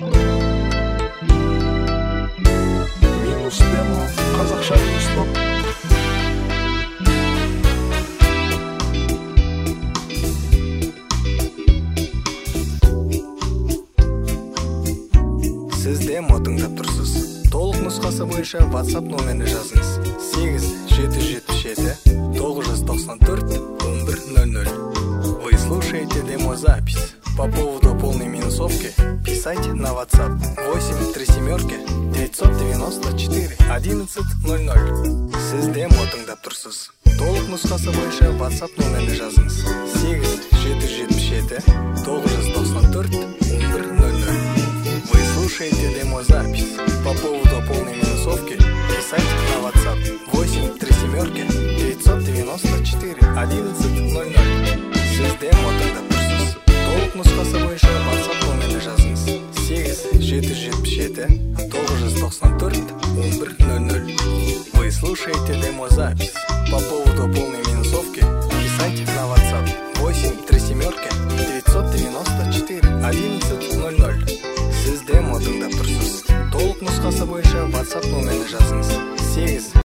Минус демо қазақша стоп. Сіз демо тыңдап тұрсыз. Толық нұсқасы бойынша WhatsApp номеріне жазыңыз: 8-777-994-1100. Вы слушаете демозапись. По поводу полной минусовки писайте на WhatsApp 8-994-1100. Сіз демо тыңдап тұрсыз. Толық нұсқасы бойынша WhatsApp номеріне жазыңыз: 8-777-994-1100. Вы слушаете демозапись. По поводу полной минусовки писайте на WhatsApp 8-994-1100. Сіз демо тыңдап тұрсыз. Толық нұсқасы бойынша WhatsApp номеріне жазыңыз: 8-777-994-1100. Вы слушаете демозапись. По поводу полной минусовки писайте на WhatsApp 8-994-1100. Сіз демо тыңдап тұрсыз. Толық нұсқасы бойынша WhatsApp номеріне жазыңыз: